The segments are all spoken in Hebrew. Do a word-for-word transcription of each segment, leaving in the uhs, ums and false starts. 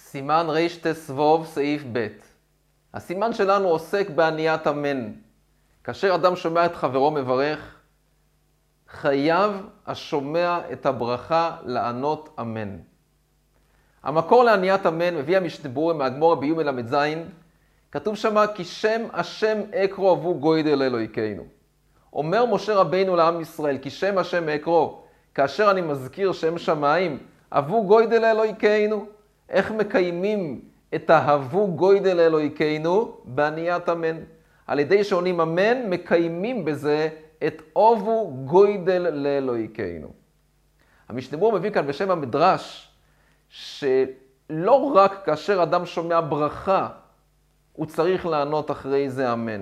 סימן רת"ו סעיף ב'. הסימן שלנו עוסק בעניית אמן. כאשר אדם שומע את חברו מברך, חייב השומע את הברכה לענות אמן. המקור לעניית אמן מביא המשנה ברורה מהגמרא ביומא למ"ז, כתוב שמה כי שם השם אקרו אבו גוידל אלוהינו. אומר משה רבינו לעם ישראל, כי שם השם אקרו, כאשר אני מזכיר שם שמיים, אבו גוידל אלוהינו. איך מקיימים את ההבו גוידל אלוהינו? בעניית אמן. על ידי שעונים אמן, מקיימים בזה את אבו גוידל לאלוהינו. המשנה ברורה מביא כאן בשם המדרש, שלא רק כאשר אדם שומע ברכה, הוא צריך לענות אחרי זה אמן.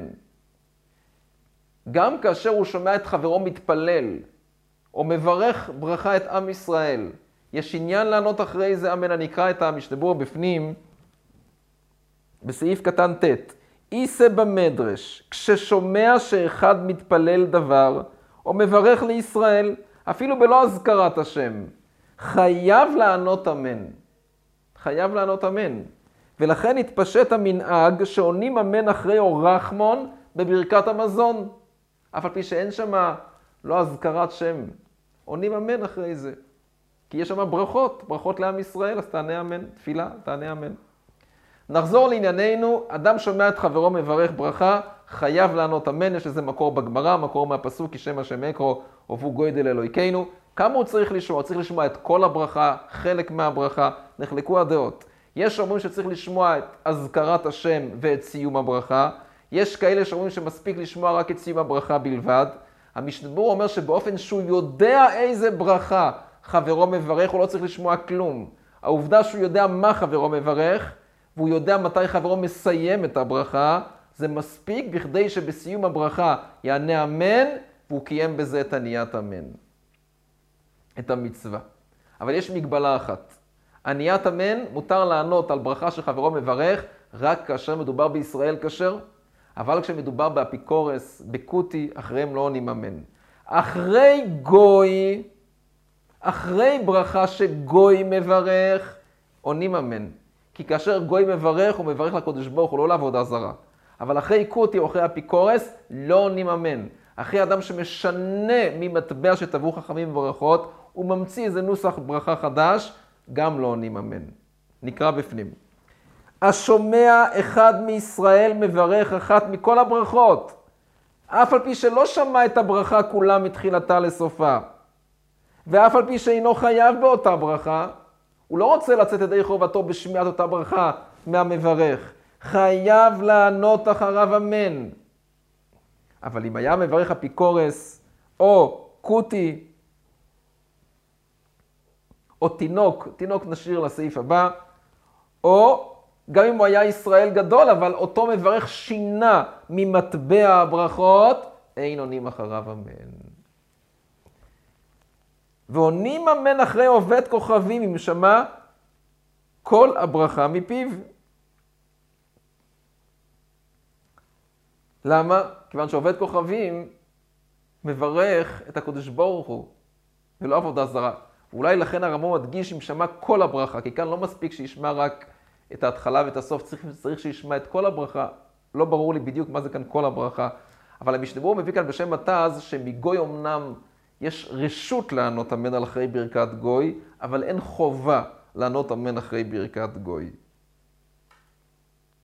גם כאשר הוא שומע את חברו מתפלל, או מברך ברכה את עם ישראל, יש עניין לענות אחרי זה אמן. אני אקרא את המשנה ברורה בפנים, בסעיף קטן ט'. איסה במדרש, כששומע שאחד מתפלל דבר, או מברך לישראל, אפילו בלא הזכרת השם, חייב לענות אמן. חייב לענות אמן. ולכן התפשט המנהג שעונים אמן אחרי או רחמון בברכת המזון. אף על פי שאין שם לא הזכרת שם, עונים אמן אחרי זה. כי יש שם ברכות, ברכות לעם ישראל, אז תענה אמן. תפילה, תענה אמן. נחזור לענייננו, אדם שומע את חברו מברך ברכה, חייב לענות אמן. יש לזה מקור בגמרא, מקור מהפסוק, כי שם השם אקרו אבו גוידל אלוהינו. כמה הוא צריך לשמוע? צריך לשמוע את כל הברכה, חלק מהברכה, נחלקו הדעות. יש שאומרים שצריך לשמוע את הזכרת השם ואת סיום הברכה. יש כאלה שאומרים שמספיק לשמוע רק את סיום הברכה בלבד. המשנה ברורה אומר שבאופן שהוא יודע איזה ברכה חברו מברך, הוא לא צריך לשמוע כלום. העובדה שהוא יודע מה חברו מברך, והוא יודע מתי חברו מסיים את הברכה, זה מספיק בכדי שבסיום הברכה יענה אמן, והוא קיים בזה את עניית אמן. את המצווה. אבל יש מגבלה אחת. עניית אמן מותר לענות על ברכה שחברו מברך, רק כאשר מדובר בישראל כשר, אבל כשמדובר באפיקורס, בקוטי, אחריהם לא עונים אמן. אחרי גוי, אחרי ברכה שגוי מברך, עונים אמן. כי כאשר גוי מברך, הוא מברך לקדוש ברוך הוא, לא לעבודה זרה. אבל אחרי קוטי או אחרי אפיקורס, לא עונים אמן. אחרי אדם שמשנה ממטבע שטבעו חכמים וברכות, הוא ממציא איזה נוסח ברכה חדש, גם לא עונים אמן. נקרא בפנים. השומע אחד מישראל מברך אחת מכל הברכות, אף על פי שלא שמע את הברכה כולה מתחילתה לסופה, ואף על פי שאינו חייב באותה ברכה, הוא לא רוצה לצאת ידי חובתו בשמיעת אותה ברכה מהמברך, חייב לענות אחריו אמן. אבל אם היה מברך אפיקורס או קוטי או תינוק, תינוק נשאיר לסעיף הבא, או גם אם הוא היה ישראל גדול, אבל אותו מברך שינה ממטבע הברכות, אין עונים אחריו אמן. ועונים אמן אחרי עובד כוכבים, אם שמע כל הברכה מפיו. למה? כיוון שעובד כוכבים מברך את הקדוש ברוך הוא, ולא עבודה זרה. ואולי לכן הרמב"ם מדגיש אם שמע כל הברכה, כי כאן לא מספיק שישמע רק את ההתחלה ואת הסוף, צריך, צריך שישמע את כל הברכה. לא ברור לי בדיוק מה זה כאן כל הברכה. אבל המשנה ברורה מביא כאן בשם התז, שמגוי אמנם יש רשות לענות אמן על אחרי ברכת גוי, אבל אין חובה לענות אמן אחרי ברכת גוי.